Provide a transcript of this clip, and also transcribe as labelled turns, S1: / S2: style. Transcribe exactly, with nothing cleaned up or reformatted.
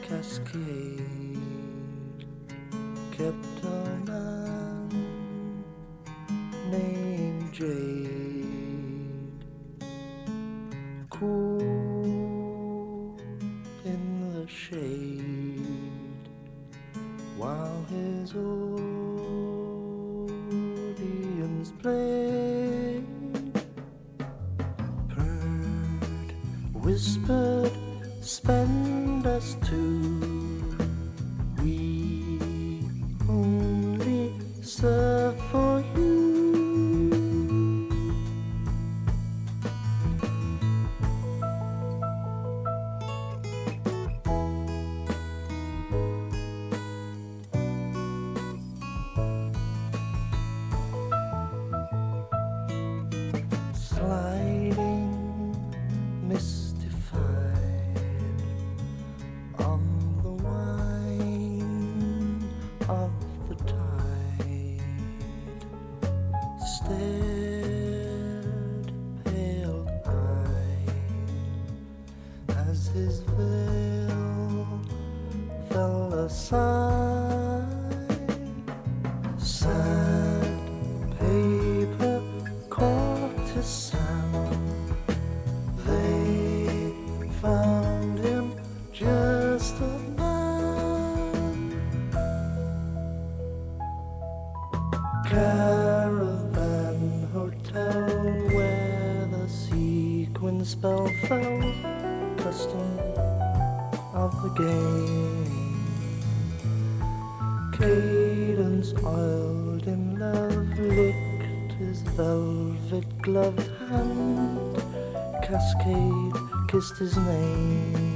S1: cascade kept a man named Jade cool in the shade while his audience played. Purred, whispered, spend us two. We only serve for you. Sliding, mystified on the wine of the tide, stared pale-eyed as his veil fell aside. Sad paper courtesan, they found him just a man. Caravan hotel where the sequin spell fell, custom of the game. Cadence oiled in love, licked his velvet gloved hand. Cascade kissed his name.